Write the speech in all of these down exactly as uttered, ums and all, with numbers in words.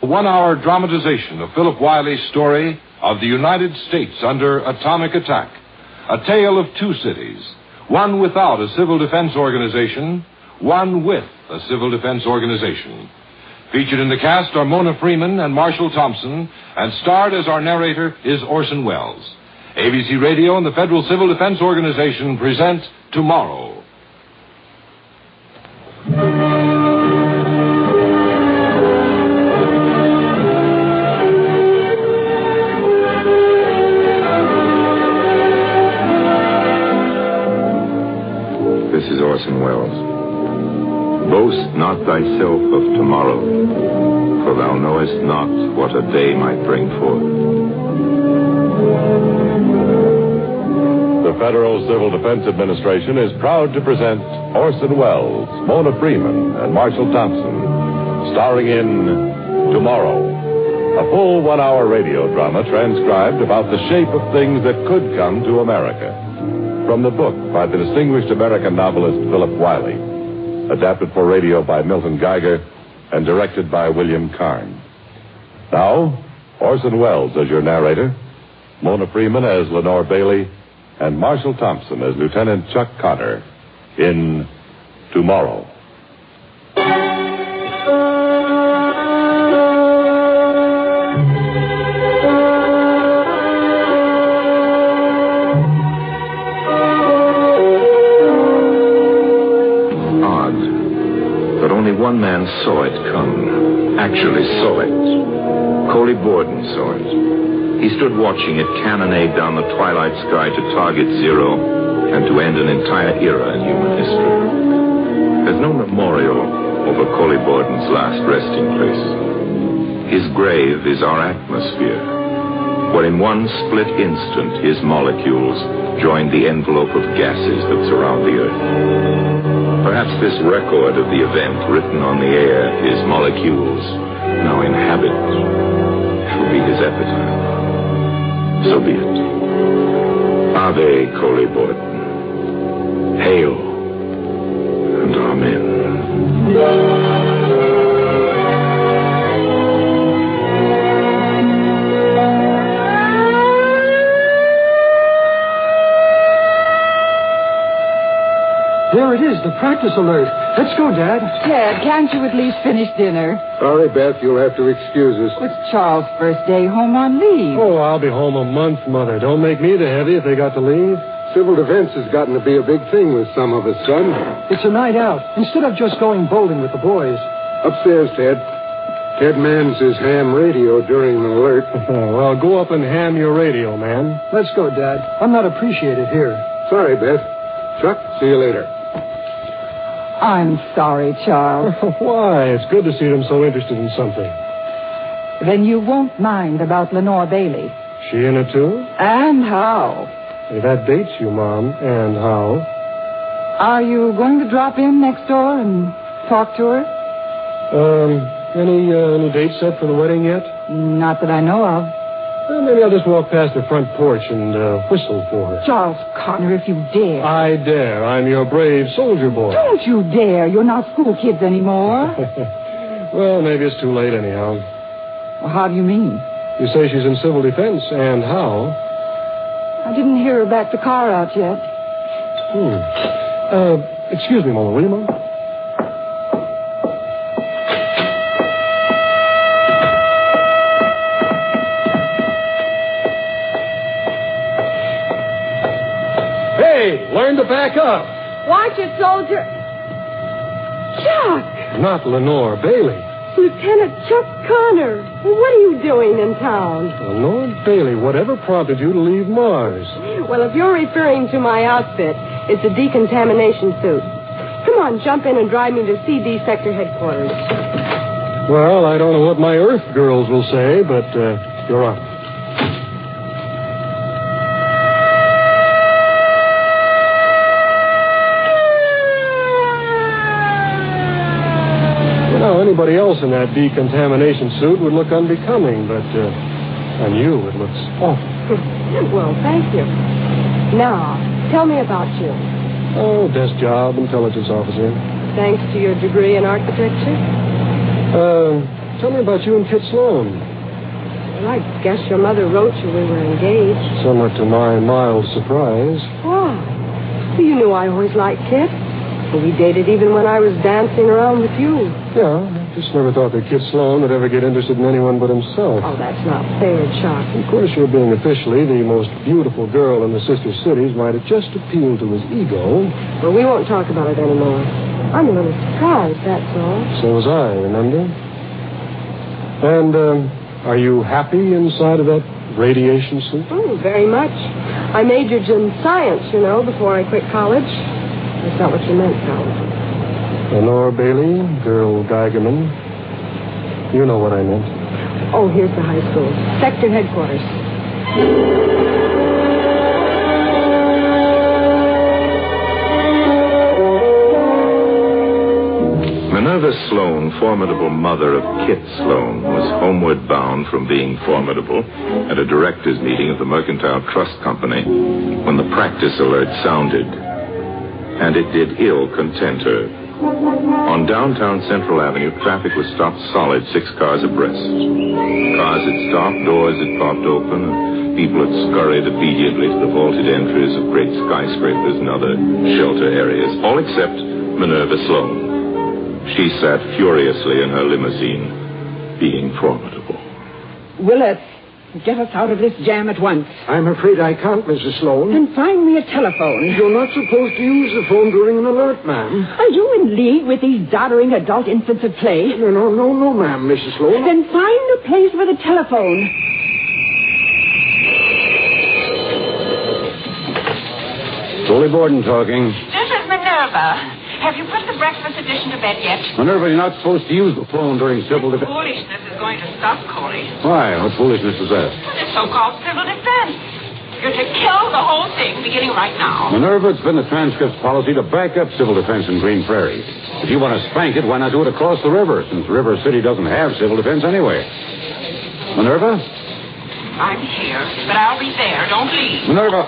One-hour dramatization of Philip Wiley's story of the United States under atomic attack. A tale of two cities, one without a civil defense organization, one with a civil defense organization. Featured in the cast are Mona Freeman and Marshall Thompson, and starred as our narrator is Orson Welles. A B C Radio and the Federal Civil Defense Organization present Tomorrow. This is Orson Welles. Boast not thyself of tomorrow, for thou knowest not what a day might bring forth. The Federal Civil Defense Administration is proud to present Orson Welles, Mona Freeman, and Marshall Thompson, starring in Tomorrow, a full one-hour radio drama transcribed about the shape of things that could come to America. From the book by the distinguished American novelist Philip Wiley, adapted for radio by Milton Geiger, and directed by William Carn. Now, Orson Welles as your narrator, Mona Freeman as Lenore Bailey, and Marshall Thompson as Lieutenant Chuck Connor in Tomorrow. One man saw it come, actually saw it. Coley Borden saw it. He stood watching it cannonade down the twilight sky to target zero and to end an entire era in human history. There's no memorial over Coley Borden's last resting place. His grave is our atmosphere, where in one split instant his molecules joined the envelope of gases that surround the Earth. Perhaps this record of the event written on the air, his molecules now inhabit, shall be his epitaph. So be it. Ave Coley Borden. Hail and amen. There it is, the practice alert. Let's go, Dad. Ted, can't you at least finish dinner? Sorry, Beth, you'll have to excuse us. It's Charles' first day home on leave. Oh, I'll be home a month, Mother. Don't make me the heavy if they got to leave. Civil defense has gotten to be a big thing with some of us, son. It's a night out. Instead of just going bowling with the boys. Upstairs, Ted. Ted mans his ham radio during the alert. Well, go up and ham your radio, man. Let's go, Dad. I'm not appreciated here. Sorry, Beth. Chuck, see you later. I'm sorry, Charles. Why? It's good to see them so interested in something. Then you won't mind about Lenore Bailey. She in it, too? And how? Hey, that dates you, Mom. And how? Are you going to drop in next door and talk to her? Um, any, uh, any date set for the wedding yet? Not that I know of. Well, maybe I'll just walk past her front porch and uh, whistle for her. Charles Connor, if you dare. I dare. I'm your brave soldier boy. Don't you dare. You're not school kids anymore. Well, maybe it's too late anyhow. Well, how do you mean? You say she's in civil defense, and how? I didn't hear her back the car out yet. Hmm. Uh, excuse me, Mama, will you, Mom? Learn to back up. Watch it, soldier. Chuck! Not Lenore Bailey. Lieutenant Chuck Connor. What are you doing in town? Lenore Bailey, whatever prompted you to leave Mars? Well, if you're referring to my outfit, it's a decontamination suit. Come on, jump in and drive me to C D Sector Headquarters. Well, I don't know what my Earth girls will say, but uh, you're on. Anybody else in that decontamination suit would look unbecoming, but uh, on you it looks awful. Well, thank you. Now, tell me about you. Oh, desk job, intelligence officer. Thanks to your degree in architecture? Uh, Tell me about you and Kit Sloan. Well, I guess your mother wrote you we were engaged. Somewhat to my mild surprise. Why? Well, you knew I always liked Kit. Well, we dated even when I was dancing around with you. Yeah, I just never thought that Kit Sloan would ever get interested in anyone but himself. Oh, that's not fair, Chuck. Of course, your being officially the most beautiful girl in the sister cities might have just appealed to his ego. Well, we won't talk about it anymore. I'm a little surprised, that's all. So was I, remember? And, um, are you happy inside of that radiation suit? Oh, very much. I majored in science, you know, before I quit college. That's not what you meant, though. Lenore Bailey, girl Geigerman. You know what I meant. Oh, here's the high school. Sector headquarters. Minerva Sloan, formidable mother of Kit Sloan, was homeward bound from being formidable at a directors' meeting of the Mercantile Trust Company when the practice alert sounded. And it did ill content her. On downtown Central Avenue, traffic was stopped solid, six cars abreast. Cars had stopped, doors had popped open, and people had scurried obediently to the vaulted entries of great skyscrapers and other shelter areas, all except Minerva Sloan. She sat furiously in her limousine, being formidable. Willett, get us out of this jam at once. I'm afraid I can't, Missus Sloan. Then find me a telephone. You're not supposed to use the phone during an alert, ma'am. Are you in league with these doddering adult infants at play? No, no, no, no, ma'am, Missus Sloan. Then find a place with a telephone. Coley Borden talking. This is Minerva. Have you put the breakfast edition to bed yet? Minerva, you're not supposed to use the phone during civil defense. Foolishness is going to stop, Coley. Why? What foolishness is that? This so-called civil defense. You're to kill the whole thing beginning right now. Minerva, it's been the transcript's policy to back up civil defense in Green Prairie. If you want to spank it, why not do it across the river, since River City doesn't have civil defense anyway? Minerva? I'm here, but I'll be there. Don't leave. Minerva!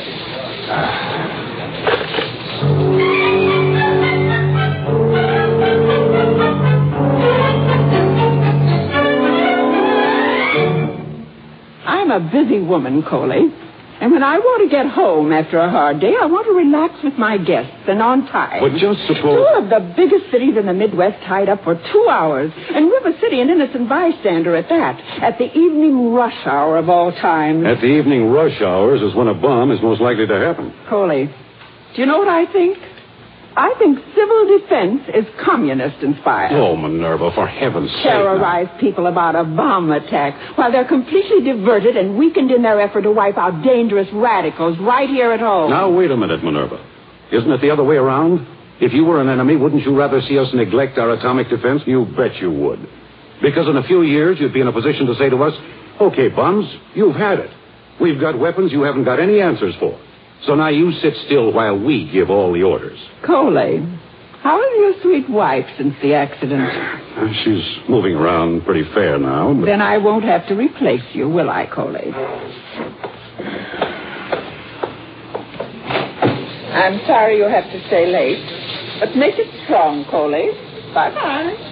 I'm a busy woman, Coley. And when I want to get home after a hard day, I want to relax with my guests and on time. But just suppose... Two of the biggest cities in the Midwest tied up for two hours. And River City an innocent bystander at that. At the evening rush hour of all times. At the evening rush hours is when a bomb is most likely to happen. Coley, do you know what I think? I think civil defense is communist-inspired. Oh, Minerva, for heaven's sake. Terrorize people about a bomb attack while they're completely diverted and weakened in their effort to wipe out dangerous radicals right here at home. Now, wait a minute, Minerva. Isn't it the other way around? If you were an enemy, wouldn't you rather see us neglect our atomic defense? You bet you would. Because in a few years, you'd be in a position to say to us, okay, bums, you've had it. We've got weapons you haven't got any answers for. So now you sit still while we give all the orders. Coley, how is your sweet wife since the accident? Uh, she's moving around pretty fair now. But... Then I won't have to replace you, will I, Coley? I'm sorry you have to stay late. But make it strong, Coley. Bye-bye.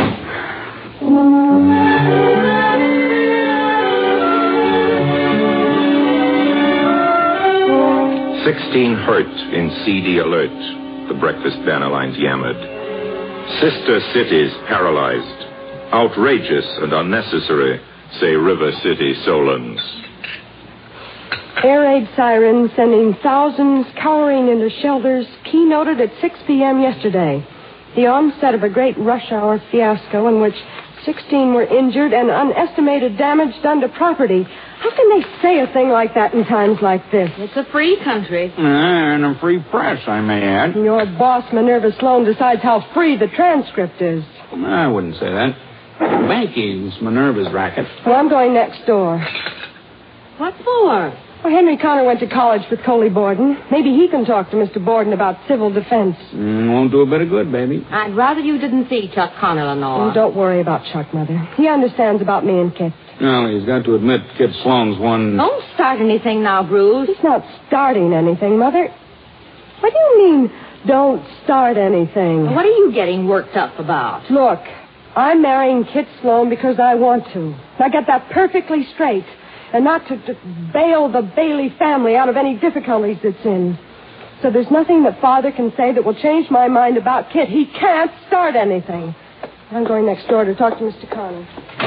Sixteen hurt in C D alert, the breakfast banner lines yammered. Sister cities paralyzed. Outrageous and unnecessary, say River City Solons. Air raid sirens sending thousands cowering into shelters keynoted at six p.m. yesterday. The onset of a great rush hour fiasco in which sixteen were injured and unestimated damage done to property. How can they say a thing like that in times like this? It's a free country. Uh, and a free press, I may add. Your boss, Minerva Sloan, decides how free the transcript is. I wouldn't say that. Banking's Minerva's racket. Well, I'm going next door. What for? Well, Henry Connor went to college with Coley Borden. Maybe he can talk to Mister Borden about civil defense. Mm, won't do a bit of good, baby. I'd rather you didn't see Chuck Connor, Lenore. Oh, don't worry about Chuck, Mother. He understands about me and Kit. Well, he's got to admit Kit Sloan's one... Don't start anything now, Bruce. He's not starting anything, Mother. What do you mean, don't start anything? What are you getting worked up about? Look, I'm marrying Kit Sloan because I want to. I get that perfectly straight. And not to, to bail the Bailey family out of any difficulties it's in. So there's nothing that Father can say that will change my mind about Kit. He can't start anything. I'm going next door to talk to Mister Connor.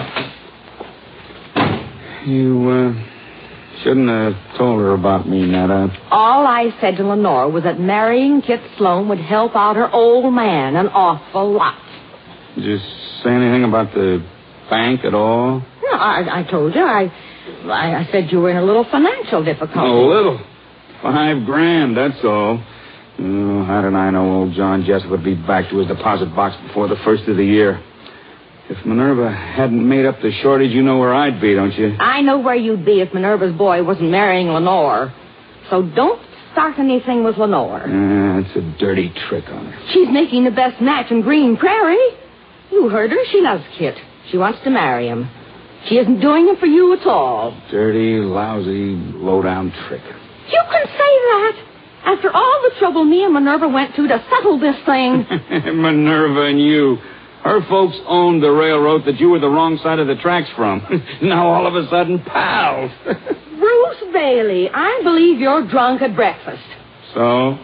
You, uh, shouldn't have told her about me, Netta. All I said to Lenore was that marrying Kit Sloan would help out her old man an awful lot. Did you say anything about the bank at all? No, I, I told you. I, I, I said you were in a little financial difficulty. A little. Five grand, that's all. Oh, how did I know old John Jessup would be back to his deposit box before the first of the year? If Minerva hadn't made up the shortage, you know where I'd be, don't you? I know where you'd be if Minerva's boy wasn't marrying Lenore. So don't start anything with Lenore. Ah, it's a dirty trick on her. She's making the best match in Green Prairie. You heard her. She loves Kit. She wants to marry him. She isn't doing it for you at all. Dirty, lousy, low-down trick. You can say that. After all the trouble me and Minerva went to to settle this thing. Minerva and you. Her folks owned the railroad that you were the wrong side of the tracks from. Now all of a sudden, pals. Bruce Bailey, I believe you're drunk at breakfast. So?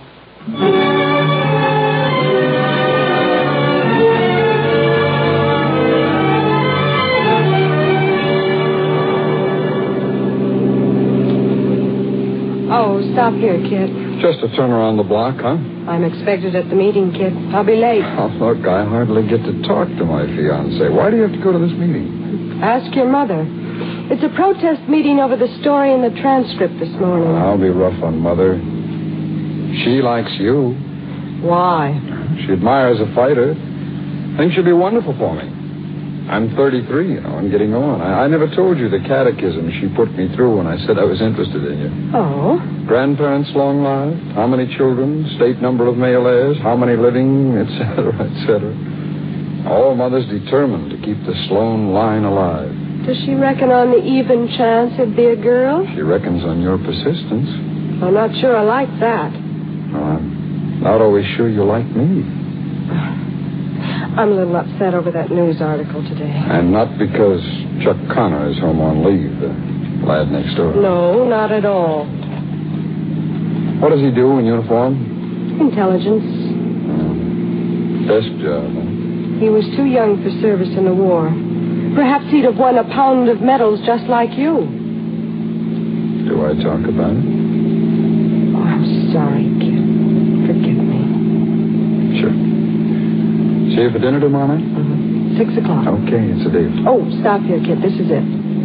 Oh, stop here, Kit. Just a turn around the block, huh? I'm expected at the meeting, Kit. I'll be late. Oh, look, I hardly get to talk to my fiancé. Why do you have to go to this meeting? Ask your mother. It's a protest meeting over the story in the transcript this morning. I'll be rough on Mother. She likes you. Why? She admires a fighter. Thinks you'll be wonderful for me. I'm thirty-three, you know, and getting on. I, I never told you the catechism she put me through when I said I was interested in you. Oh? Grandparents long lived, how many children, state number of male heirs, how many living, et cetera, et cetera. All Mother's determined to keep the Sloan line alive. Does she reckon on the even chance it'd be a girl? She reckons on your persistence. I'm not sure I like that. Well, I'm not always sure you like me. I'm a little upset over that news article today. And not because Chuck Connor is home on leave, the lad next door. No, not at all. What does he do in uniform? Intelligence. Oh. Desk job, huh? He was too young for service in the war. Perhaps he'd have won a pound of medals just like you. Do I talk about it? Oh, I'm sorry, kid. Forgive me. Sure. See you for dinner tomorrow night? Mm-hmm. Six o'clock. Okay, it's a deal. Oh, stop here, kid. This is it.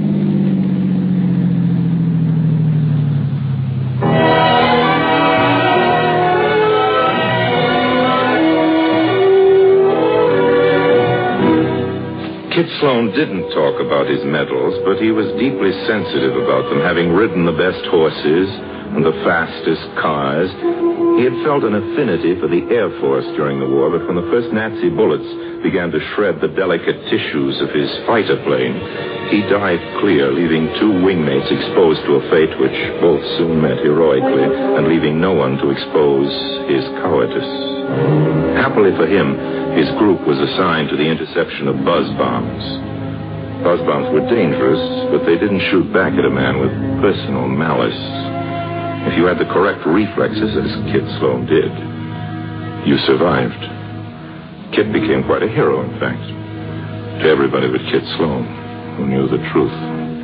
Kit Sloan didn't talk about his medals, but he was deeply sensitive about them, having ridden the best horses and the fastest cars. He had felt an affinity for the Air Force during the war, but when the first Nazi bullets began to shred the delicate tissues of his fighter plane, he dived clear, leaving two wingmates exposed to a fate which both soon met heroically, and leaving no one to expose his cowardice. Happily for him, his group was assigned to the interception of buzz bombs. Buzz bombs were dangerous, but they didn't shoot back at a man with personal malice. If you had the correct reflexes, as Kit Sloan did, you survived. Kit became quite a hero, in fact, to everybody but Kit Sloan, who knew the truth.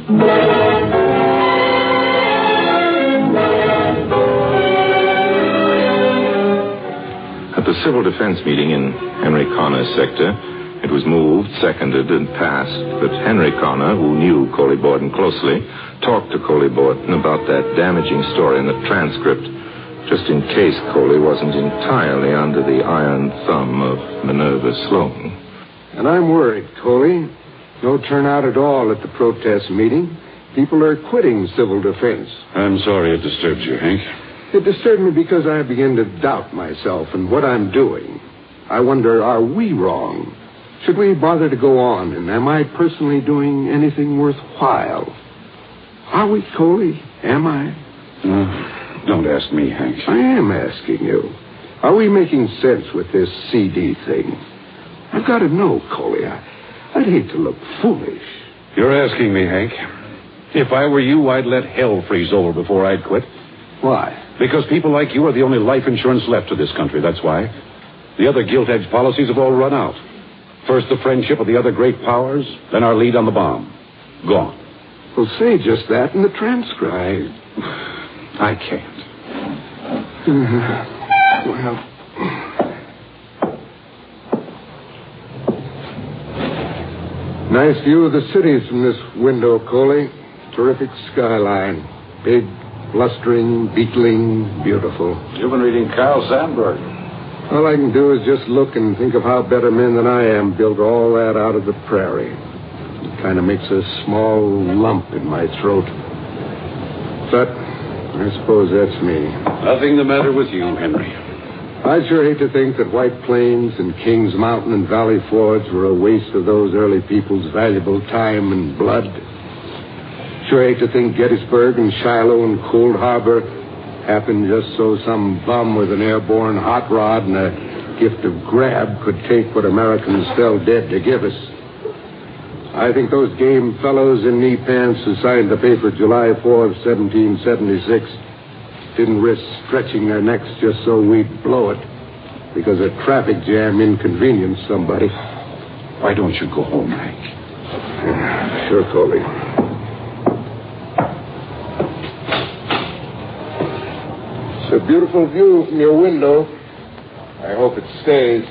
At the Civil Defense meeting in Henry Connor's sector, it was moved, seconded, and passed that Henry Connor, who knew Coley Borden closely, talked to Coley Borden about that damaging story in the transcript, just in case Coley wasn't entirely under the iron thumb of Minerva Sloan. And I'm worried, Coley. No turnout at all at the protest meeting. People are quitting civil defense. I'm sorry it disturbs you, Hank. It disturbed me because I begin to doubt myself and what I'm doing. I wonder, are we wrong? Should we bother to go on? And am I personally doing anything worthwhile? Are we, Coley? Am I? Uh, don't ask me, Hank. I am asking you. Are we making sense with this C D thing? I've got to know, Coley. I, I'd hate to look foolish. You're asking me, Hank. If I were you, I'd let hell freeze over before I'd quit. Why? Because people like you are the only life insurance left to this country, that's why. The other gilt-edged policies have all run out. First the friendship of the other great powers, then our lead on the bomb. Gone. Well, say just that in the transcript. I... I can't. Uh, well... Nice view of the cities from this window, Coley. Terrific skyline. Big, blustering, beetling, beautiful. You've been reading Carl Sandburg. All I can do is just look and think of how better men than I am built all that out of the prairie. It kind of makes a small lump in my throat. But I suppose that's me. Nothing the matter with you, Henry. I'd sure hate to think that White Plains and Kings Mountain and Valley Forge were a waste of those early people's valuable time and blood. Sure hate to think Gettysburg and Shiloh and Cold Harbor happened just so some bum with an airborne hot rod and a gift of grab could take what Americans fell dead to give us. I think those game fellows in knee pants who signed the paper July fourth, seventeen seventy-six didn't risk stretching their necks just so we'd blow it because a traffic jam inconvenienced somebody. Why don't you go home, Hank? Sure, Coley. It's a beautiful view from your window. I hope it stays.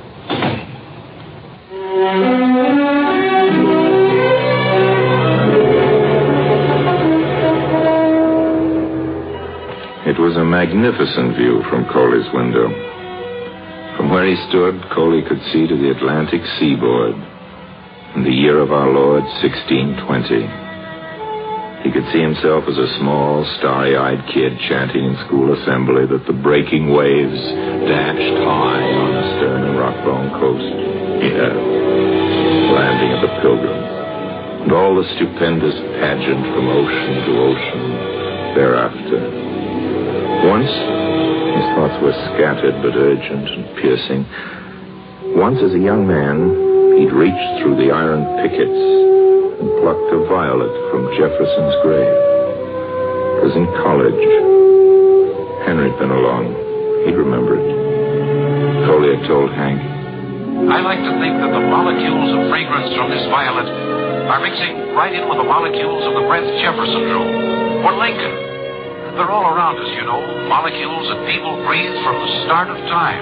It was a magnificent view from Coley's window. From where he stood, Coley could see to the Atlantic seaboard in the year of our Lord, sixteen twenty. He could see himself as a small, starry-eyed kid chanting in school assembly that the breaking waves dashed high on the stern and rock-bound coast. Yeah, landing of the Pilgrims. And all the stupendous pageant from ocean to ocean thereafter. Once, his thoughts were scattered but urgent and piercing. Once, as a young man, he'd reached through the iron pickets and plucked a violet from Jefferson's grave. It was in college. Henry'd been along. He'd remembered. Coley had told Hank. I like to think that the molecules of fragrance from this violet are mixing right in with the molecules of the breath Jefferson drew, or Lincoln. They're all around us, you know, molecules that people breathe from the start of time.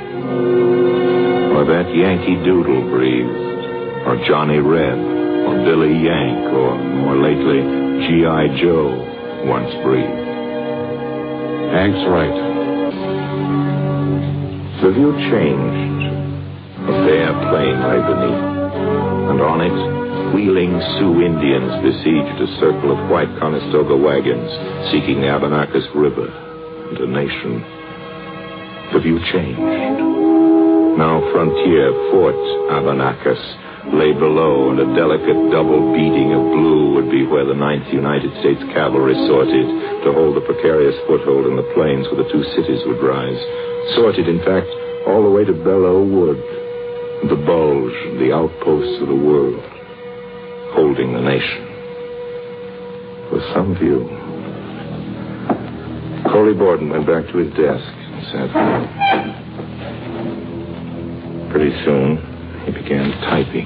Or that Yankee Doodle breathed, or Johnny Reb, or Billy Yank, or, more lately, G I. Joe once breathed. Hank's right. The view changed. A bare plain lay beneath, and on it, wheeling Sioux Indians besieged a circle of white Conestoga wagons seeking the Abenakis River and a nation. The view changed. Now frontier Fort Abenakis lay below, and a delicate double beading of blue would be where the ninth United States Cavalry sorted to hold the precarious foothold in the plains where the two cities would rise. Sorted, in fact, all the way to Belleau Wood, the bulge, the outposts of the world, holding the nation. With some view. Coley Borden went back to his desk and sat down. Pretty soon, he began typing.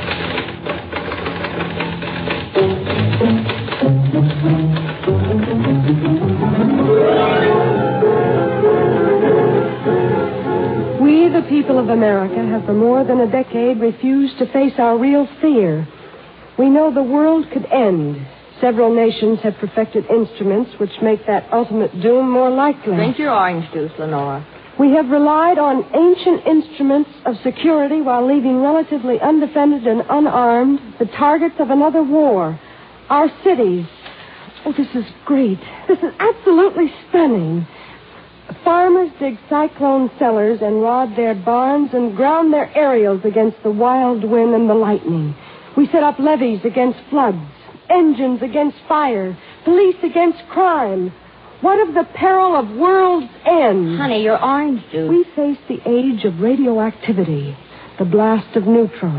We, the people of America, have for more than a decade refused to face our real fear. We know the world could end. Several nations have perfected instruments which make that ultimate doom more likely. Drink your orange juice, Lenora. We have relied on ancient instruments of security while leaving relatively undefended and unarmed the targets of another war. Our cities. Oh, this is great. This is absolutely stunning. Farmers dig cyclone cellars and rod their barns and ground their aerials against the wild wind and the lightning. We set up levees against floods, engines against fire, police against crime. What of the peril of world's end? Honey, your orange juice. We face the age of radioactivity, the blast of neutrons.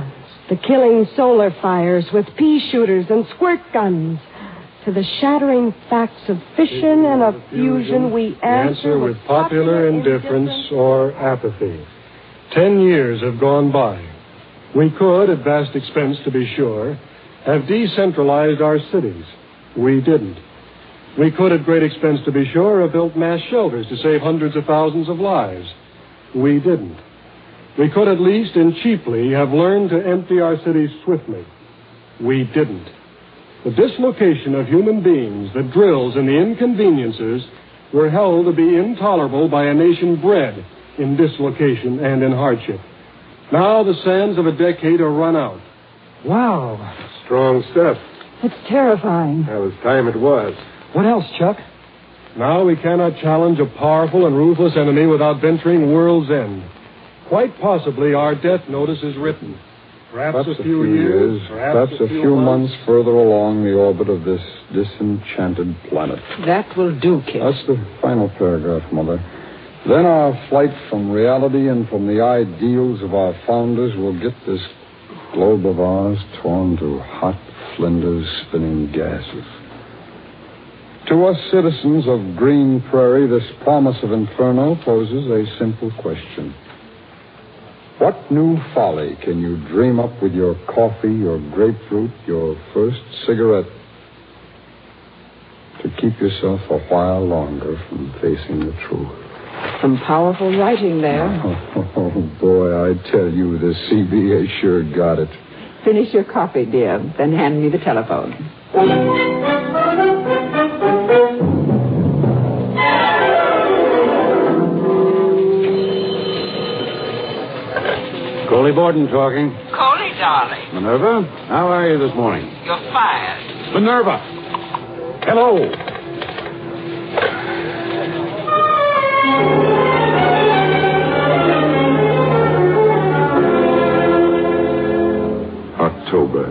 the killing solar fires with pea shooters and squirt guns, to the shattering facts of fission and of fusion, we answer, answer with popular indifference or apathy. Ten years have gone by. We could, at vast expense to be sure, have decentralized our cities. We didn't. We could, at great expense to be sure, have built mass shelters to save hundreds of thousands of lives. We didn't. We could at least, and cheaply, have learned to empty our cities swiftly. We didn't. The dislocation of human beings, the drills and the inconveniences were held to be intolerable by a nation bred in dislocation and in hardship. Now the sands of a decade are run out. Wow. Strong stuff. It's terrifying. Well, it's time it was. What else, Chuck? Now we cannot challenge a powerful and ruthless enemy without venturing world's end. Quite possibly our death notice is written. Perhaps, perhaps a few, a few years, perhaps, perhaps a few, few months. months further along the orbit of this disenchanted planet. That will do, kid. That's the final paragraph, Mother. Then our flight from reality and from the ideals of our founders will get this globe of ours torn to hot flinders spinning gases. To us citizens of Green Prairie, this promise of inferno poses a simple question. What new folly can you dream up with your coffee, your grapefruit, your first cigarette to keep yourself a while longer from facing the truth? Some powerful writing there. Oh, oh, boy, I tell you, the C B A sure got it. Finish your coffee, dear, then hand me the telephone. Coley Borden talking. Coley, darling. Minerva, how are you this morning? You're fired. Minerva! Hello! October.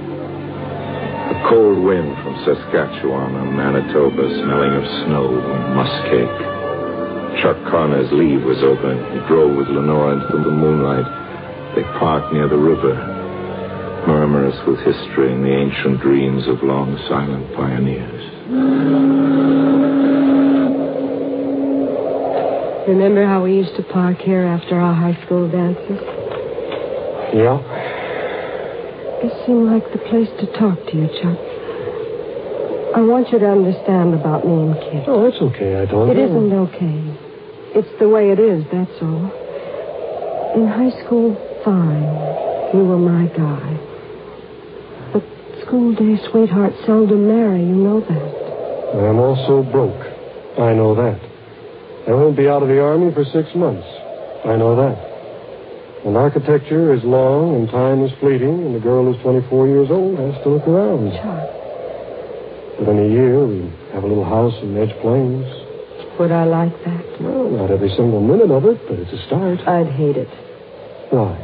A cold wind from Saskatchewan and Manitoba smelling of snow and muskcake. Chuck Connor's leave was open. He drove with Lenore into the moonlight. They parked near the river, murmurous with history and the ancient dreams of long silent pioneers. Remember how we used to park here after our high school dances? Yeah. It seemed like the place to talk to you, Chuck. I want you to understand about me and Kit. Oh, it's okay. I don't It know. isn't okay. It's the way it is, that's all. In high school, fine. You were my guy. But school day sweethearts seldom marry, you know that. I'm also broke. I know that. I won't be out of the Army for six months. I know that. And architecture is long and time is fleeting, and the girl who's twenty-four years old has to look around. Chuck. But in a year, we have a little house in Edge Plains. Would I like that? Well, not every single minute of it, but it's a start. I'd hate it. Why?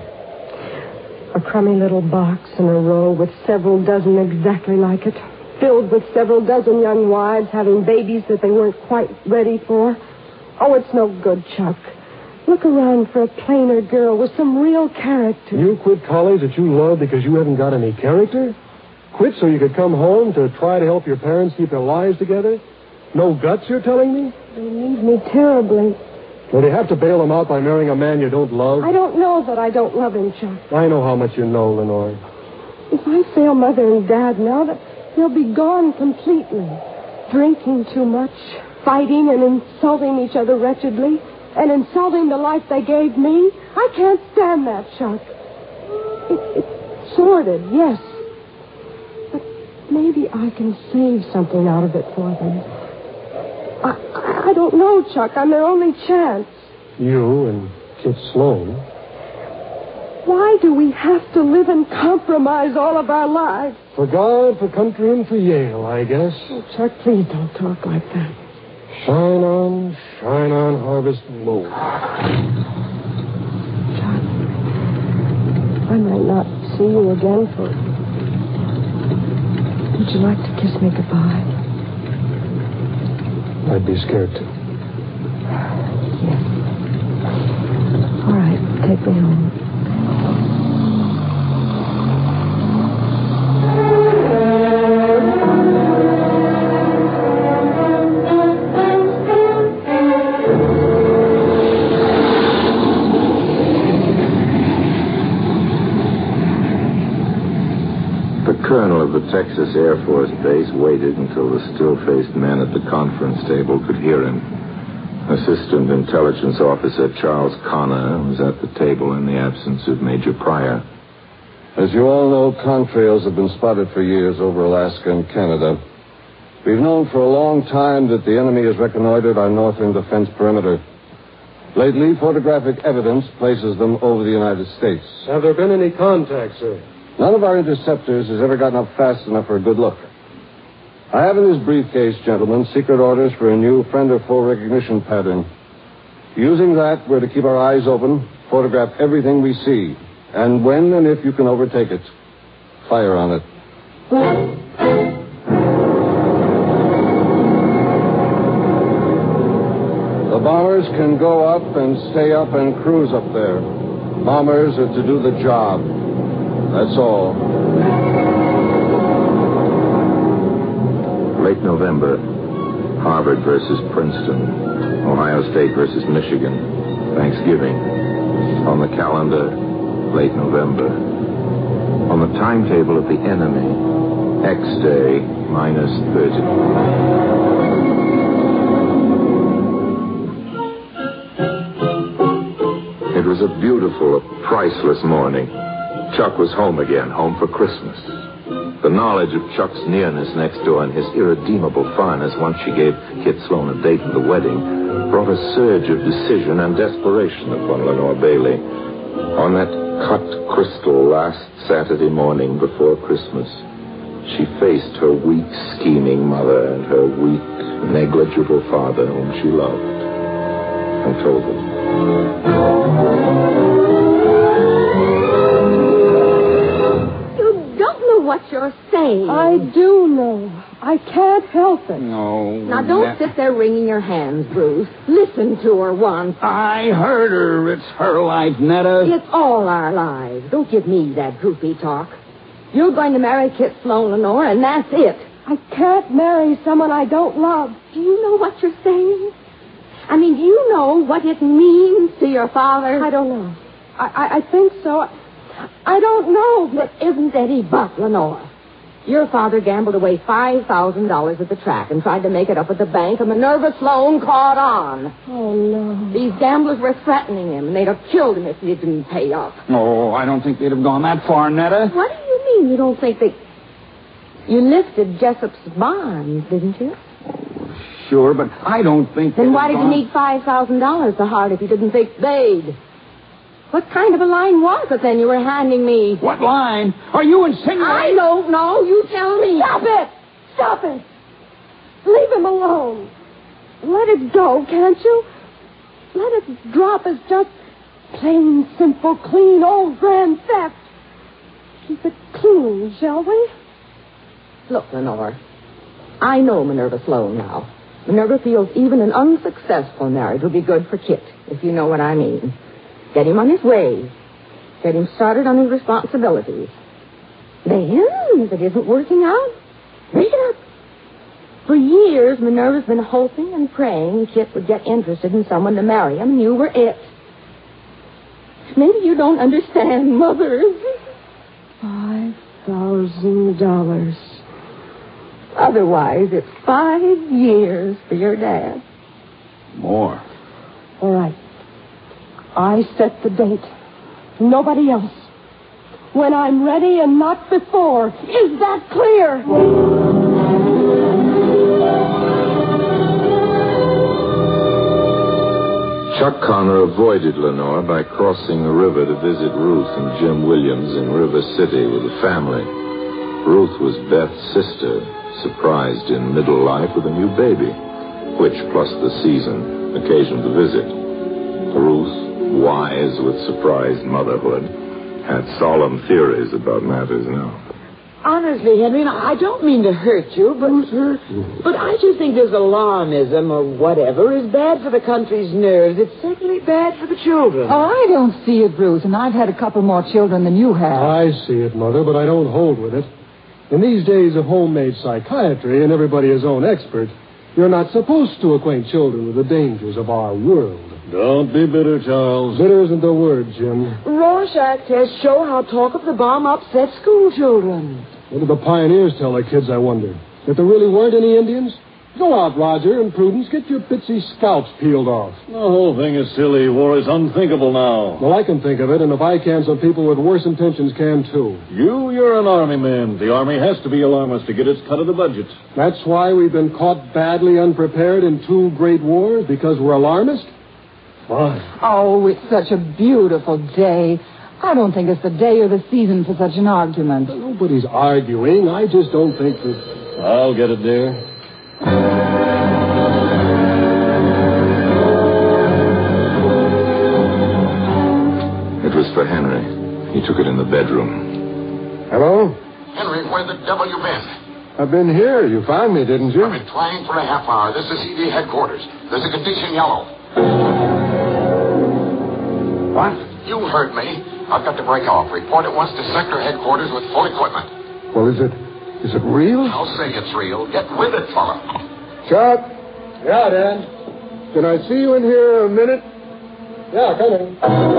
A crummy little box in a row with several dozen exactly like it, filled with several dozen young wives having babies that they weren't quite ready for. Oh, it's no good, Chuck. Look around for a plainer girl with some real character. You quit college that you love because you haven't got any character? Quit so you could come home to try to help your parents keep their lives together? No guts, you're telling me? They need me terribly. Well, do you have to bail them out by marrying a man you don't love? I don't know that I don't love him, Chuck. I know how much you know, Lenore. If I fail Mother and Dad now, that they'll be gone completely. Drinking too much, fighting and insulting each other wretchedly, and insulting the life they gave me. I can't stand that, Chuck. It, it's sordid, yes. But maybe I can save something out of it for them. I, I don't know, Chuck. I'm their only chance. You and Kit Sloan. Why do we have to live and compromise all of our lives? For God, for country, and for Yale, I guess. Oh, Chuck, please don't talk like that. Shine on, shine on, Harvest Moon. Chuck, I might not see you again for... Would you like to kiss me goodbye? I'd be scared to. Yes. All right, take me home. colonel of the Texas Air Force Base waited until the still-faced men at the conference table could hear him. Assistant Intelligence Officer Charles Connor was at the table in the absence of Major Pryor. As you all know, contrails have been spotted for years over Alaska and Canada. We've known for a long time that the enemy has reconnoitered our northern defense perimeter. Lately, photographic evidence places them over the United States. Have there been any contacts, sir? None of our interceptors has ever gotten up fast enough for a good look. I have in this briefcase, gentlemen, secret orders for a new friend or foe recognition pattern. Using that, we're to keep our eyes open, photograph everything we see, and when and if you can overtake it, fire on it. The bombers can go up and stay up and cruise up there. Bombers are to do the job. That's all. Late November. Harvard versus Princeton. Ohio State versus Michigan. Thanksgiving. On the calendar, late November. On the timetable of the enemy, X day, minus thirty. It was a beautiful, a priceless morning. Chuck was home again, home for Christmas. The knowledge of Chuck's nearness next door and his irredeemable foreignness once she gave Kit Sloan a date for the wedding brought a surge of decision and desperation upon Lenore Bailey. On that cut crystal last Saturday morning before Christmas, she faced her weak, scheming mother and her weak, negligible father whom she loved, and told them. You don't know what you're saying. I do know. I can't help it. No. Now, don't that... sit there wringing your hands, Bruce. Listen to her once. I heard her. It's her life, Netta. It's all our lives. Don't give me that droopy talk. You're going to marry Kit Sloan, Lenore, and that's it. I can't marry someone I don't love. Do you know what you're saying? I mean, do you know what it means to your father? I don't know. I, I, I think so. I, I don't know. But isn't any but, Lenore. Your father gambled away five thousand dollars at the track and tried to make it up at the bank, and Minerva Sloan caught on. Oh, no. These gamblers were threatening him, and they'd have killed him if he didn't pay up. Oh, I don't think they'd have gone that far, Netta. What do you mean you don't think they... You lifted Jessup's bonds, didn't you? Oh, sure, but I don't think... Then why did gone... you need five thousand dollars to hard if you didn't think they'd? What kind of a line was it then you were handing me? What line? Are you insinuating... I don't know. You tell me. Stop it! Stop it! Leave him alone. Let it go, can't you? Let it drop as just plain, simple, clean, old grand theft. Keep it clean, shall we? Look, Lenore, I know Minerva Sloan now. Minerva feels even an unsuccessful marriage would be good for Kit, if you know what I mean. Get him on his way. Get him started on his responsibilities. Then, if it isn't working out, break it up. For years, Minerva's been hoping and praying Kit would get interested in someone to marry him, and you were it. Maybe you don't understand, Mother. Five thousand dollars. Otherwise, it's five years for your dad. More. All right. I set the date. Nobody else. When I'm ready and not before. Is that clear? Chuck Connor avoided Lenore by crossing the river to visit Ruth and Jim Williams in River City with the family. Ruth was Beth's sister, surprised in middle life with a new baby, which, plus the season, occasioned the visit. Ruth, wise with surprised motherhood, had solemn theories about matters now. Honestly, Henry, I don't mean to hurt you, but but I just think this alarmism or whatever is bad for the country's nerves. It's certainly bad for the children. Oh, I don't see it, Bruce, and I've had a couple more children than you have. I see it, Mother, but I don't hold with it. In these days of homemade psychiatry and everybody his own expert, You're not supposed to acquaint children with the dangers of our world. Don't be bitter, Charles. Bitter isn't the word, Jim. Rorschach tests show how talk of the bomb upsets school children. What did the pioneers tell their kids, I wonder? That there really weren't any Indians? Go out, Roger, and Prudence. Get your pitsy scalps peeled off. The whole thing is silly. War is unthinkable now. Well, I can think of it, and if I can, some people with worse intentions can, too. You, you're an army man. The army has to be alarmist to get its cut of the budget. That's why we've been caught badly unprepared in two great wars, because we're alarmist? Fine. Oh, it's such a beautiful day. I don't think it's the day or the season for such an argument. Nobody's arguing. I just don't think that... I'll get it, dear. It was for Henry. He took it in the bedroom. Hello? Henry, where the devil you been? I've been here. You found me, didn't you? I've been trying for a half hour. This is E D headquarters. There's a condition yellow. What? You heard me. I've got to break off. Report at once to sector headquarters with full equipment. Well, is it... is it real? I'll say it's real. Get with it, fella. Chuck? Yeah, Dan? Can I see you in here a minute? Yeah, come in.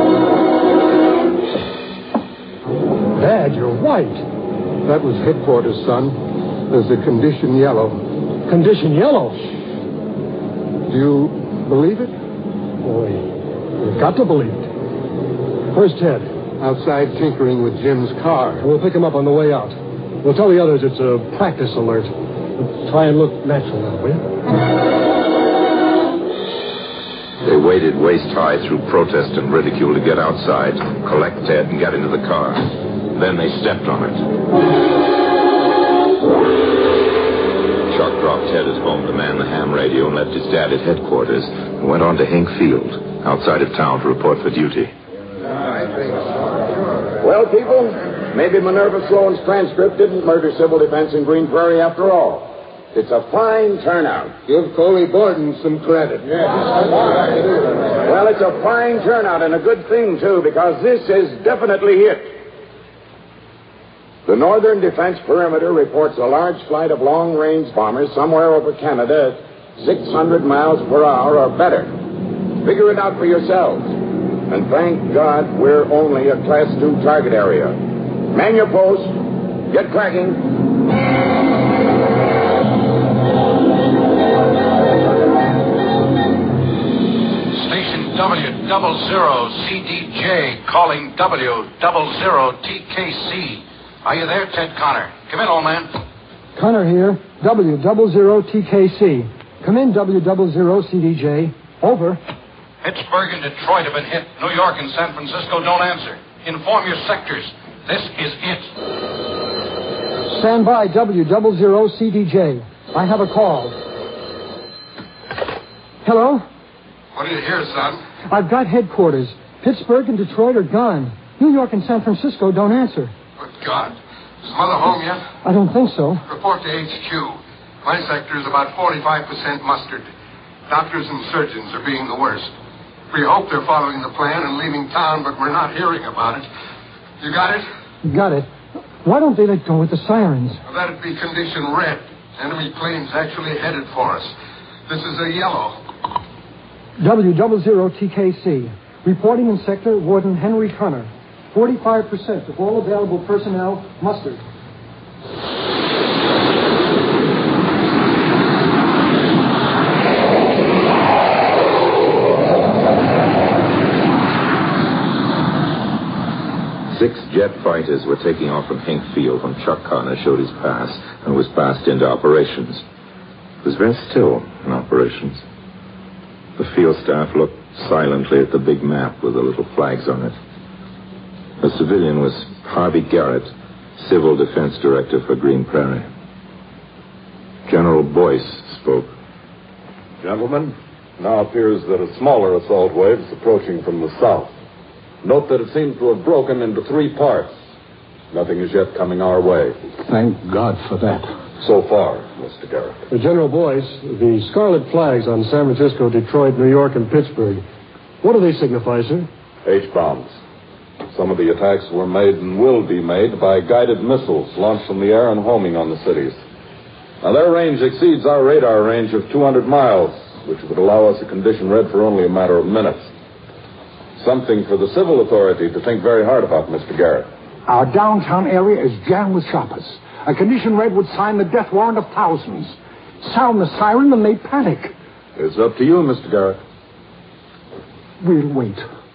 Dad, you're white. That was headquarters, son. There's a condition yellow. Condition yellow? Do you believe it? Boy, you've got to believe it. Where's Ted? Outside tinkering with Jim's car. We'll pick him up on the way out. We'll tell the others it's a practice alert. We'll try and look natural now, will you? They waded waist-high through protest and ridicule to get outside, collect Ted, and get into the car. Then they stepped on it. Chuck dropped Ted at home to man the ham radio and left his dad at headquarters and went on to Hink Field, outside of town, to report for duty. Well, people, maybe Minerva Sloan's transcript didn't murder civil defense in Green Prairie after all. It's a fine turnout. Give Coley Borden some credit. Well, it's a fine turnout and a good thing, too, because this is definitely it. The Northern Defense Perimeter reports a large flight of long-range bombers somewhere over Canada at six hundred miles per hour or better. Figure it out for yourselves. And thank God we're only a Class two target area. Man your post. Get cracking. Station W double zero C D J calling W double zero T K C. Are you there, Ted Connor? Come in, old man. Connor here, W double zero T K C. Come in, W double zero C D J. Over. Pittsburgh and Detroit have been hit. New York and San Francisco don't answer. Inform your sectors. This is it. Stand by, W double zero C D J. I have a call. Hello? What do you hear, son? I've got headquarters. Pittsburgh and Detroit are gone. New York and San Francisco don't answer. Good God. Is Mother home yet? I don't think so. Report to H Q. My sector is about forty-five percent mustered. Doctors and surgeons are being the worst. We hope they're following the plan and leaving town, but we're not hearing about it. You got it? Got it. Why don't they let go with the sirens? Well, that'd be condition red. Enemy planes actually headed for us. This is a yellow. W double zero T K C. Reporting in sector, Warden Henry Connor. forty-five percent of all available personnel mustered. Six jet fighters were taking off from Hink Field when Chuck Connor showed his pass and was passed into operations. It was very still in operations. The field staff looked silently at the big map with the little flags on it. The civilian was Harvey Garrett, Civil Defense Director for Green Prairie. General Boyce spoke. Gentlemen, now appears that a smaller assault wave is approaching from the south. Note that it seems to have broken into three parts. Nothing is yet coming our way. Thank God for that. So far, Mister Garrett. Uh, General Boyce, the scarlet flags on San Francisco, Detroit, New York, and Pittsburgh. What do they signify, sir? H-bombs. Some of the attacks were made and will be made by guided missiles launched from the air and homing on the cities. Now, their range exceeds our radar range of two hundred miles, which would allow us a condition red for only a matter of minutes. Something for the civil authority to think very hard about, Mister Garrett. Our downtown area is jammed with shoppers. A condition red would sign the death warrant of thousands. Sound the siren and they panic. It's up to you, Mister Garrett. We'll wait.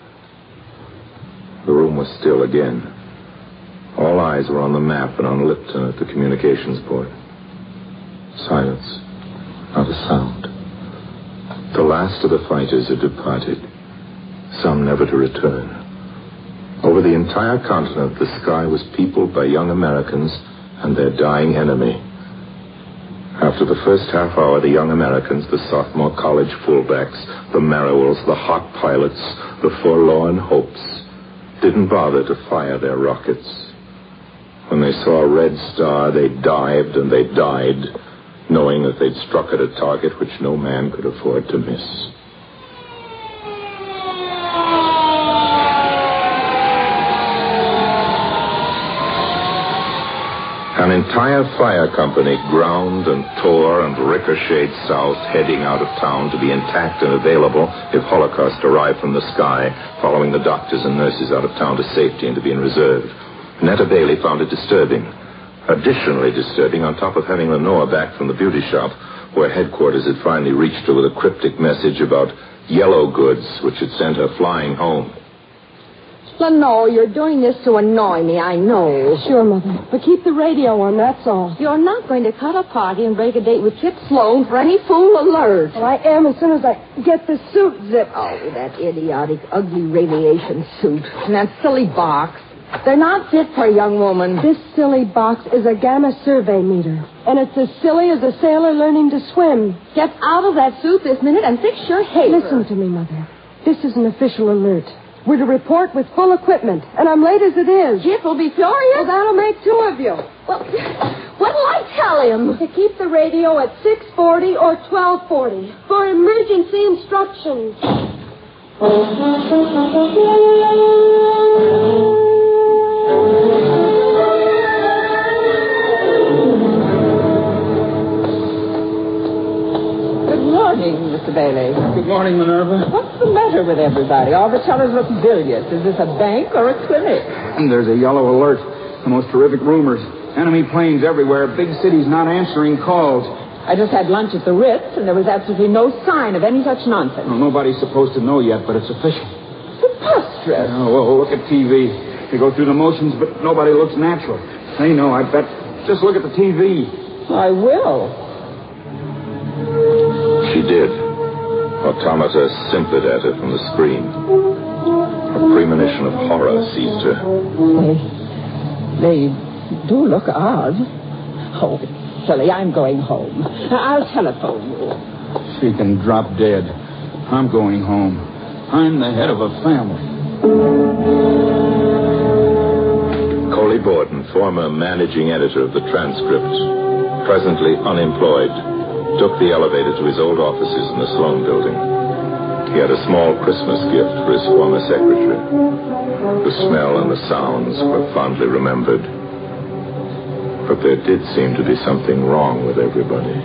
The room was still again. All eyes were on the map and on Lipton at the communications port. Silence. Not a sound. The last of the fighters had departed, some never to return. Over the entire continent, the sky was peopled by young Americans and their dying enemy. After the first half hour, the young Americans, the sophomore college fullbacks, the Merrills, the hot pilots, the forlorn hopes, didn't bother to fire their rockets. When they saw a red star, they dived and they died, knowing that they'd struck at a target which no man could afford to miss. An entire fire company ground and tore and ricocheted south, heading out of town to be intact and available if Holocaust arrived from the sky, following the doctors and nurses out of town to safety and to be in reserve. Netta Bailey found it disturbing. Additionally disturbing, on top of having Lenore back from the beauty shop, where headquarters had finally reached her with a cryptic message about yellow goods, which had sent her flying home. Lenore, you're doing this to annoy me, I know. Sure, Mother. But keep the radio on, that's all. You're not going to cut a party and break a date with Kit Sloan for any fool alert. Well, I am as soon as I get the suit zipped. Oh, that idiotic, ugly radiation suit. And that silly box. They're not fit for a young woman. This silly box is a gamma survey meter. And it's as silly as a sailor learning to swim. Get out of that suit this minute and fix your hair. Listen to me, Mother. This is an official alert. We're to report with full equipment, and I'm late as it is. Kit will be furious. Well, that'll make two of you. Well, what'll I tell him? To keep the radio at six forty or twelve forty for emergency instructions. Good morning, Mister Bailey. Good morning, Minerva. What's the matter with everybody? All the tellers look bilious. Is this a bank or a clinic? And there's a yellow alert. The most terrific rumors. Enemy planes everywhere. Big cities not answering calls. I just had lunch at the Ritz, and there was absolutely no sign of any such nonsense. Well, nobody's supposed to know yet, but it's official. Preposterous. Oh, well, look at T V. They go through the motions, but nobody looks natural. I know, I bet. Just look at the T V. I will. She did. Automata simpered at her from the screen. A premonition of horror seized her. They, they do look odd. Oh, it's silly. I'm going home. I'll telephone you. She can drop dead. I'm going home. I'm the head of a family. Coley Borden, former managing editor of the Transcript, presently unemployed, took the elevator to his old offices in the Sloan Building. He had a small Christmas gift for his former secretary. The smell and the sounds were fondly remembered. But there did seem to be something wrong with everybody.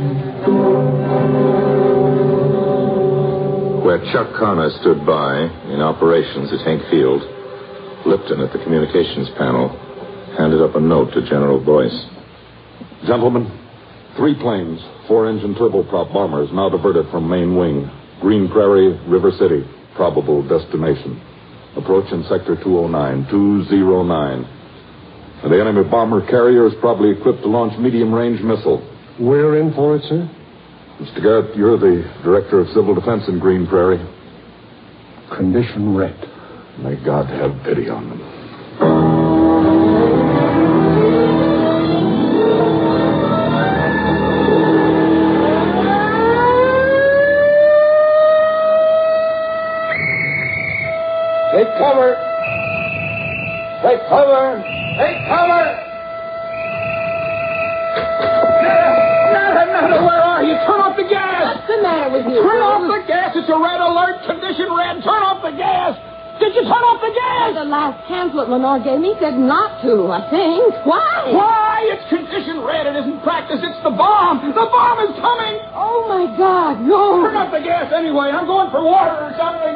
Where Chuck Connor stood by, in operations at Hank Field, Lipton at the communications panel handed up a note to General Boyce. Gentlemen, three planes, four-engine turboprop bombers now diverted from main wing. Green Prairie, River City, probable destination. Approach in sector two oh nine, two oh nine. And the enemy bomber carrier is probably equipped to launch medium-range missile. We're in for it, sir? Mister Garrett, you're the Director of Civil Defense in Green Prairie. Condition red. May God have pity on them. Take cover. Take cover. Take cover. Nada, Nada, where are you? Turn off the gas. What's the matter with you? Turn off the gas. It's a red alert. Condition red. Turn off the gas. Did you turn off the gas? The last pamphlet Lenore gave me said not to, I think. Why? Why? Why, it's condition red. It isn't practice. It's the bomb. The bomb is coming. Oh, my God, no. Turn up the gas anyway. I'm going for water or something.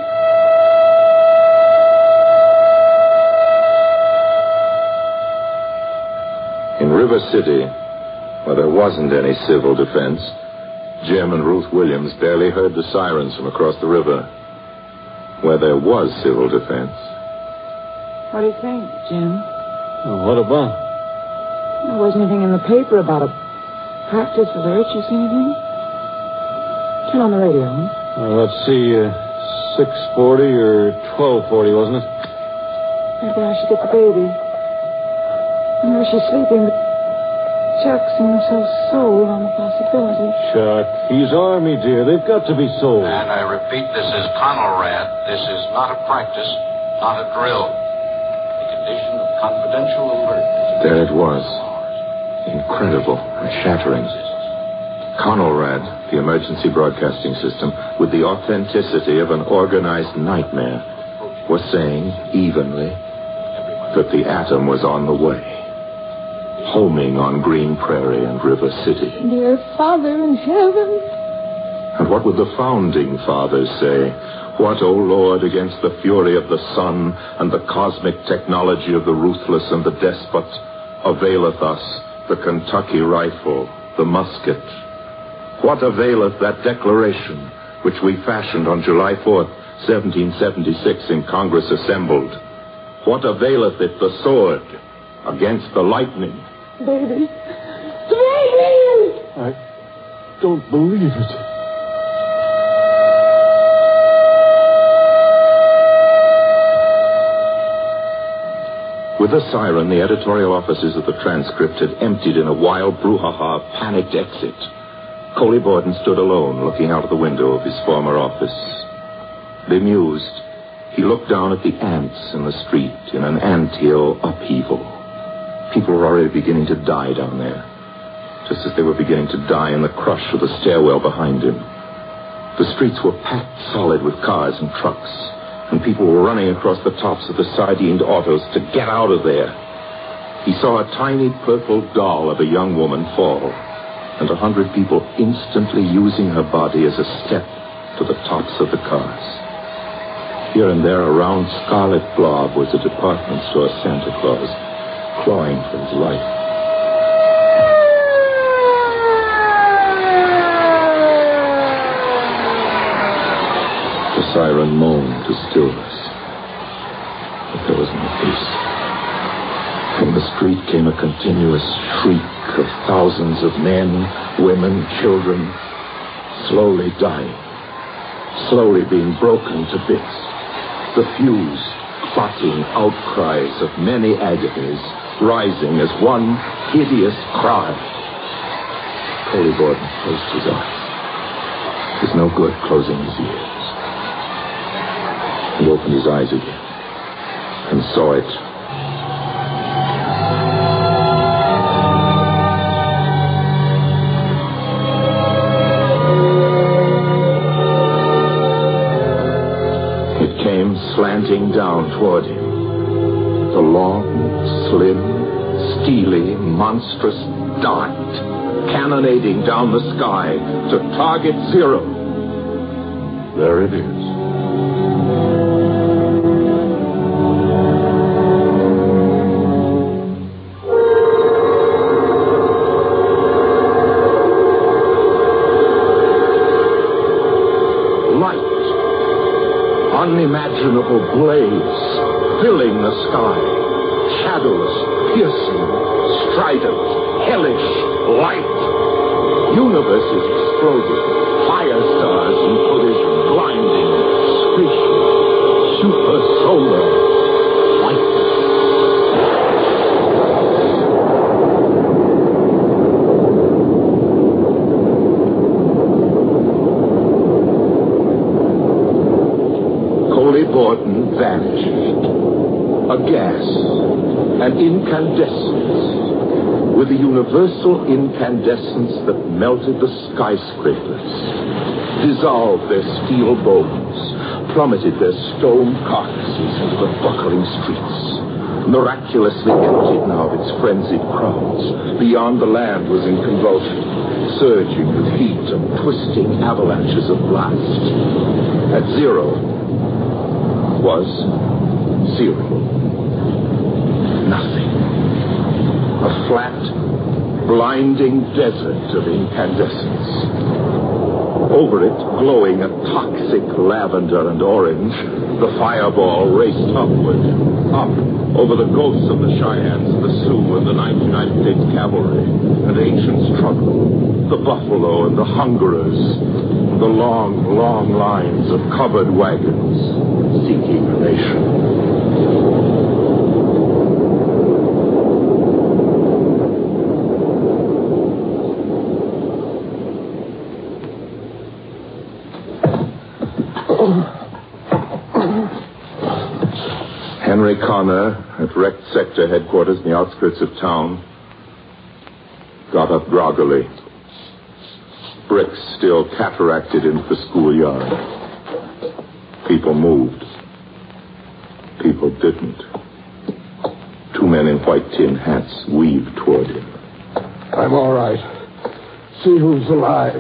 In River City, where there wasn't any civil defense, Jim and Ruth Williams barely heard the sirens from across the river. Where there was civil defense. What do you think, Jim? Well, what about? There wasn't anything in the paper about a practice alert. You see anything? Turn on the radio. Huh? Well, let's see, uh, six forty or twelve forty, wasn't it? Maybe I should get the baby. I know she's sleeping, but Chuck seems so sold on the possibility. Chuck, he's Army, dear. They've got to be sold. And I repeat, this is Conelrad. This is not a practice, not a drill. The condition of confidential alert. There it was. Incredible and shattering. Conelrad, the emergency broadcasting system, with the authenticity of an organized nightmare, was saying evenly that the atom was on the way. Homing on Green Prairie and River City. Dear Father in heaven. And what would the founding fathers say? What, O Lord, against the fury of the sun and the cosmic technology of the ruthless and the despot, availeth us the Kentucky rifle, the musket? What availeth that declaration which we fashioned on July fourth, seventeen seventy-six in Congress assembled? What availeth it the sword against the lightning? Baby. Baby! I don't believe it. With a siren, the editorial offices of the Transcript had emptied in a wild brouhaha of panicked exit. Coley Borden stood alone, looking out of the window of his former office. Bemused, he looked down at the ants in the street in an anthill upheaval. People were already beginning to die down there, just as they were beginning to die in the crush of the stairwell behind him. The streets were packed solid with cars and trucks, and people were running across the tops of the sardined autos to get out of there. He saw a tiny purple doll of a young woman fall, and a hundred people instantly using her body as a step to the tops of the cars. Here and there, a round scarlet blob was a department store Santa Claus, clawing for his life. The siren moaned to stillness, but there was no peace. From the street came a continuous shriek of thousands of men, women, children, slowly dying, slowly being broken to bits. The fused, clotting outcries of many agonies rising as one hideous cry. Coley Borden closed his eyes. It was no good closing his ears. He opened his eyes again and saw it. It came slanting down toward him. The long, slim, steely, monstrous dart cannonading down the sky to target zero. There it is. Unimaginable blaze filling the sky. Shadows, piercing, strident, hellish light. Universes exploding. Fire stars in collision. Blinding, screeching, super-solar light. Borden vanished. A gas, an incandescence, with a universal incandescence that melted the skyscrapers, dissolved their steel bones, plummeted their stone carcasses into the buckling streets, miraculously emptied now of its frenzied crowds. Beyond, the land was in convulsion, surging with heat and twisting avalanches of blast. At zero was zero. Nothing. A flat, blinding desert of incandescence. Over it, glowing a toxic lavender and orange, the fireball raced upward, up over the ghosts of the Cheyennes, the Sioux, and the ninth United States Cavalry, and ancient struggle, the buffalo and the hungerers, the long, long lines of covered wagons seeking a nation. Henry Connor, at wrecked sector headquarters in the outskirts of town, got up groggily. Bricks still cataracted into the schoolyard. People moved. People didn't. Two men in white tin hats weaved toward him. I'm all right. See who's alive.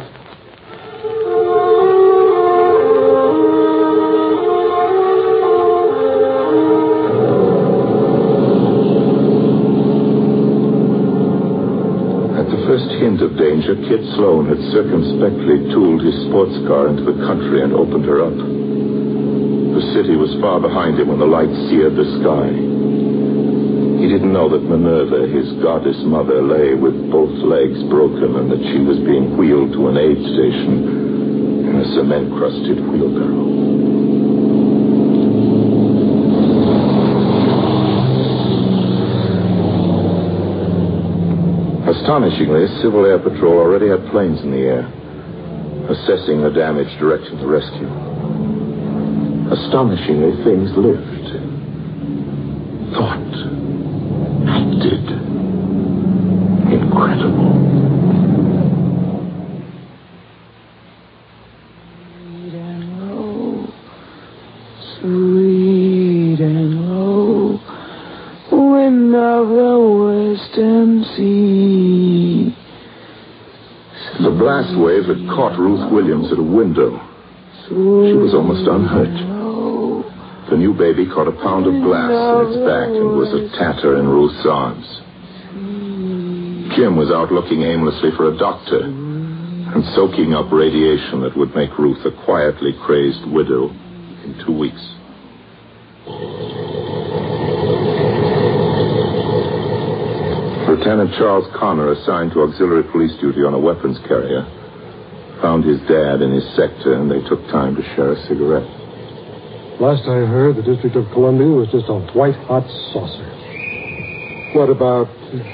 First hint of danger, Kit Sloan had circumspectly tooled his sports car into the country and opened her up. The city was far behind him when the light seared the sky. He didn't know that Minerva, his goddess mother, lay with both legs broken and that she was being wheeled to an aid station in a cement-crusted wheelbarrow. Astonishingly, Civil Air Patrol already had planes in the air, assessing the damage, directing the rescue. Astonishingly, things lived, thought, acted. Incredible. Sweet and low, sweet and low, wind of the western sea. The blast wave had caught Ruth Williams at a window. She was almost unhurt. The new baby caught a pound of glass in its back and was a tatter in Ruth's arms. Jim was out looking aimlessly for a doctor and soaking up radiation that would make Ruth a quietly crazed widow in two weeks. Lieutenant Charles Connor, assigned to auxiliary police duty on a weapons carrier, found his dad in his sector, and they took time to share a cigarette. Last I heard, the District of Columbia was just a white-hot saucer. What about...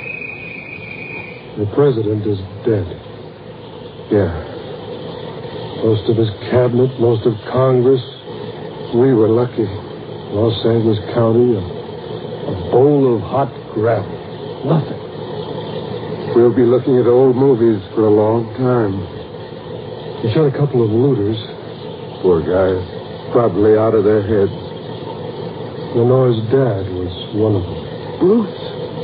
The president is dead. Yeah. Most of his cabinet, most of Congress. We were lucky. Los Angeles County, a, a bowl of hot gravel. Nothing. We'll be looking at old movies for a long time. He shot a couple of looters. Poor guys. Probably out of their heads. Lenore's dad was one of them. Bruce?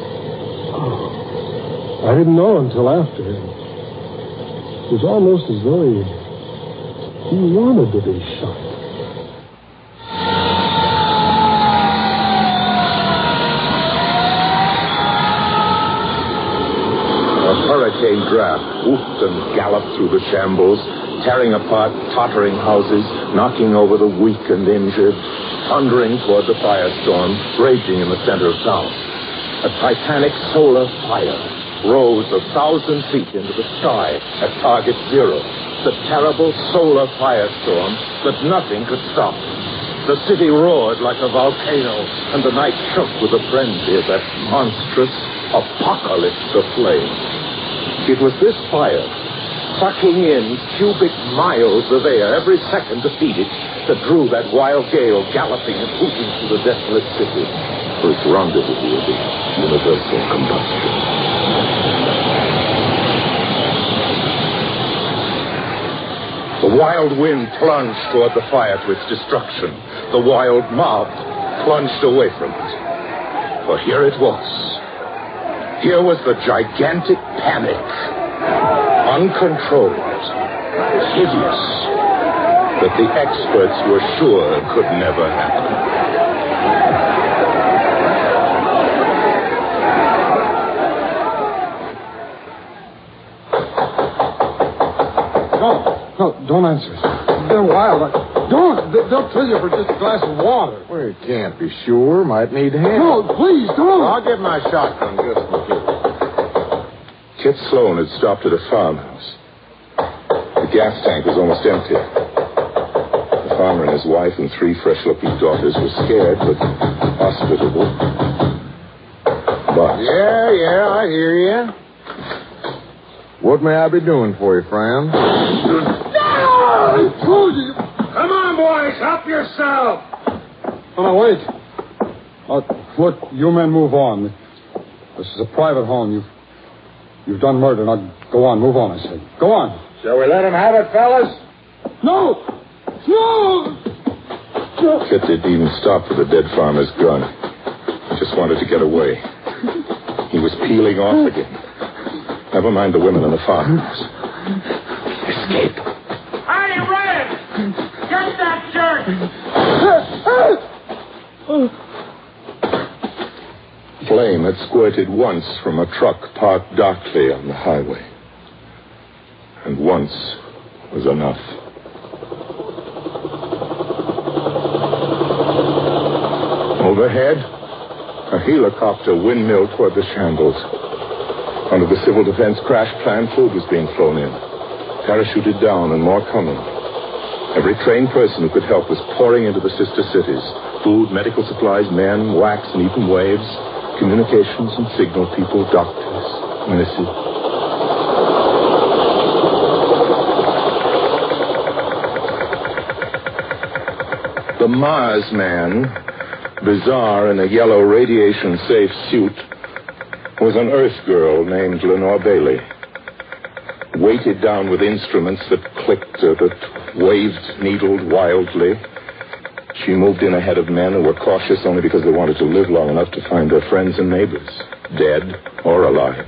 Oh. I didn't know until after. It was almost as though he, he wanted to be shot. Hurricane draft whooped and galloped through the shambles, tearing apart tottering houses, knocking over the weak and injured, thundering toward the firestorm raging in the center of town. A titanic solar fire rose a thousand feet into the sky at target zero. The terrible solar firestorm that nothing could stop. The city roared like a volcano, and the night shook with the frenzy of that monstrous apocalypse of flame. It was this fire, sucking in cubic miles of air every second to feed it, that drew that wild gale galloping and whooping through the desolate city for its rendezvous with the universal combustion. The wild wind plunged toward the fire to its destruction. The wild mob plunged away from it. For here it was. Here was the gigantic panic. Uncontrolled. Hideous. That the experts were sure could never happen. No, don't answer. They're wild. Don't. They'll kill you for just a glass of water. Well, you can't be sure. Might need hands. No, please, don't. I'll get my shotgun just in case. Kit Sloan had stopped at a farmhouse. The gas tank was almost empty. The farmer and his wife and three fresh-looking daughters were scared, but hospitable. But... Yeah, yeah, I hear you. What may I be doing for you, friend? I told you. Come on, boys. Help yourself. Oh, no, wait. Uh, Foot, you men move on. This is a private home. You've, you've done murder. Now, go on. Move on, I said. Go on. Shall we let him have it, fellas? No. No. Kit didn't even stop for the dead farmer's gun. He just wanted to get away. He was peeling off again. Never mind the women in the farmhouse. Escape. Hey, Red! Get that jerk! Flame had squirted once from a truck parked darkly on the highway. And once was enough. Overhead, a helicopter windmilled toward the shambles. Under the Civil Defense crash plan, food was being flown in. Parachuted down and more coming. Every trained person who could help was pouring into the sister cities. Food, medical supplies, men, wax, and even waves. Communications and signal people, doctors, nurses. The Mars man, bizarre in a yellow radiation-safe suit, was an Earth girl named Lenore Bailey. Weighted down with instruments that clicked or that waved, needled wildly, she moved in ahead of men who were cautious only because they wanted to live long enough to find their friends and neighbors, dead or alive.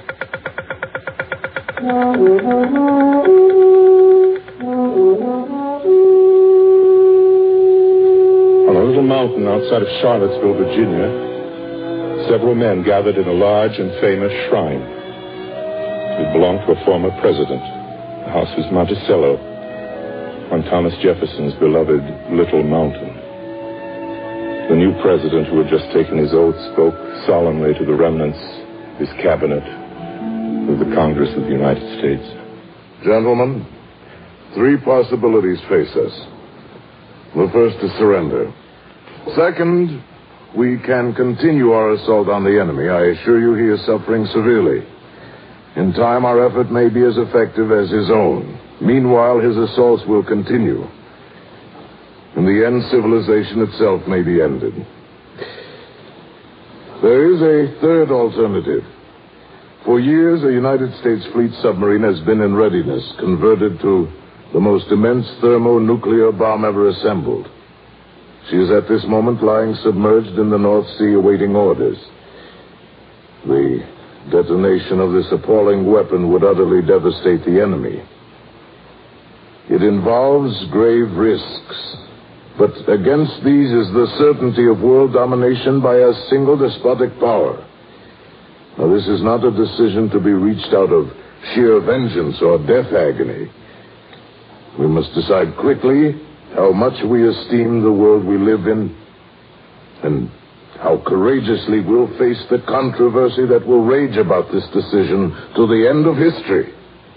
On a little mountain outside of Charlottesville, Virginia, several men gathered in a large and famous shrine. It belonged to a former president. The house was Monticello, on Thomas Jefferson's beloved Little Mountain. The new president, who had just taken his oath, spoke solemnly to the remnants of his cabinet, of the Congress of the United States. Gentlemen, three possibilities face us. The first is surrender. Second, we can continue our assault on the enemy. I assure you he is suffering severely. In time, our effort may be as effective as his own. Meanwhile, his assaults will continue. In the end, civilization itself may be ended. There is a third alternative. For years, a United States fleet submarine has been in readiness, converted to the most immense thermonuclear bomb ever assembled. She is at this moment lying submerged in the North Sea awaiting orders. The detonation of this appalling weapon would utterly devastate the enemy. It involves grave risks, but against these is the certainty of world domination by a single despotic power. Now, this is not a decision to be reached out of sheer vengeance or death agony. We must decide quickly how much we esteem the world we live in, and how courageously we'll face the controversy that will rage about this decision to the end of history.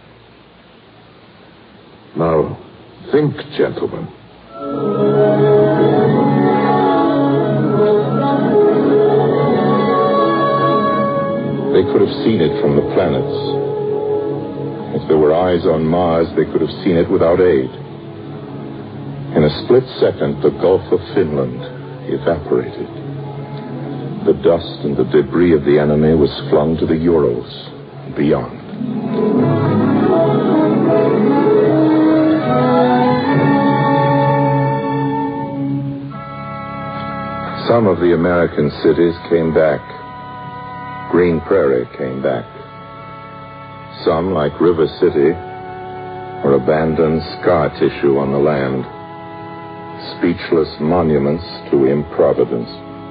Now, think, gentlemen. They could have seen it from the planets. If there were eyes on Mars, they could have seen it without aid. In a split second, the Gulf of Finland evaporated. The dust and the debris of the enemy was flung to the Urals and beyond. Some of the American cities came back. Green Prairie came back. Some, like River City, were abandoned scar tissue on the land, speechless monuments to improvidence.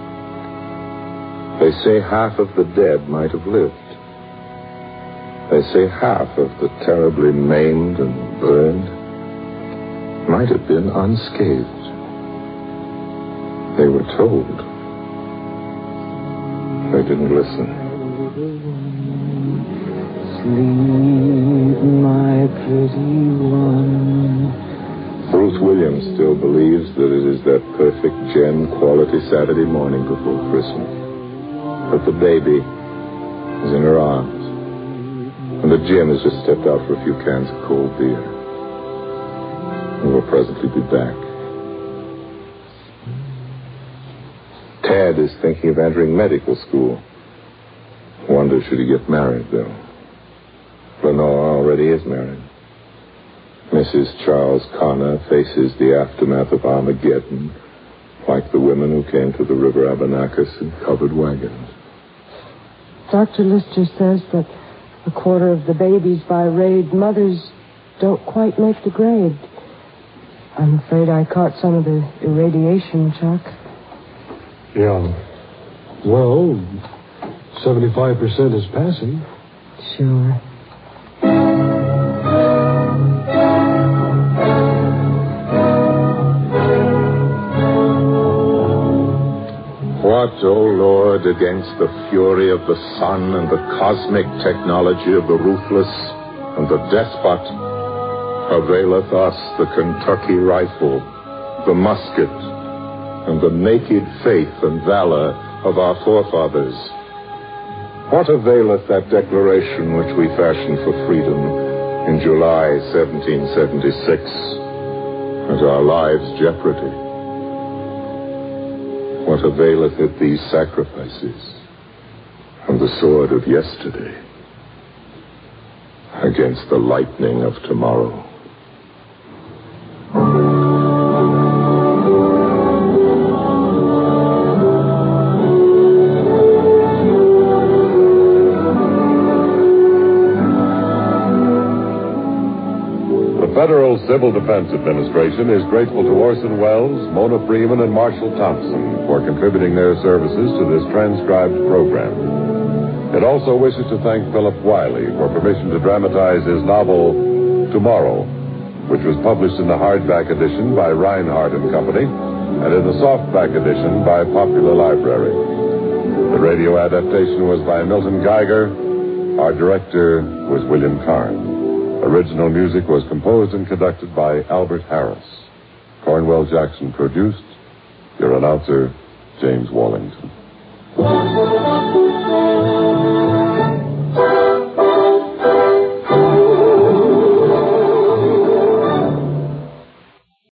They say half of the dead might have lived. They say half of the terribly maimed and burned might have been unscathed. They were told. They didn't listen. Sleep, my pretty one. Ruth Williams still believes that it is that perfect gem quality Saturday morning before Christmas. But the baby is in her arms. And the Jim has just stepped out for a few cans of cold beer. And will presently be back. Tad is thinking of entering medical school. Wonder should he get married, though. Lenore already is married. Missus Charles Connor faces the aftermath of Armageddon like the women who came to the River Abenakis in covered wagons. Doctor Lister says that a quarter of the babies by raid mothers don't quite make the grade. I'm afraid I caught some of the irradiation, Chuck. Yeah. Well, seventy-five percent is passing. Sure. What, O Lord, against the fury of the sun and the cosmic technology of the ruthless and the despot, availeth us the Kentucky rifle, the musket, and the naked faith and valor of our forefathers? What availeth that declaration which we fashioned for freedom in July seventeen seventy-six at our lives' jeopardy? What availeth it these sacrifices and the sword of yesterday against the lightning of tomorrow? The Federal Civil Defense Administration is grateful to Orson Welles, Mona Freeman, and Marshall Thompson for contributing their services to this transcribed program. It also wishes to thank Philip Wiley for permission to dramatize his novel, Tomorrow, which was published in the hardback edition by Reinhardt and Company and in the softback edition by Popular Library. The radio adaptation was by Milton Geiger. Our director was William Karn. Original music was composed and conducted by Albert Harris. Cornwell Jackson produced. Your announcer, James Wallington.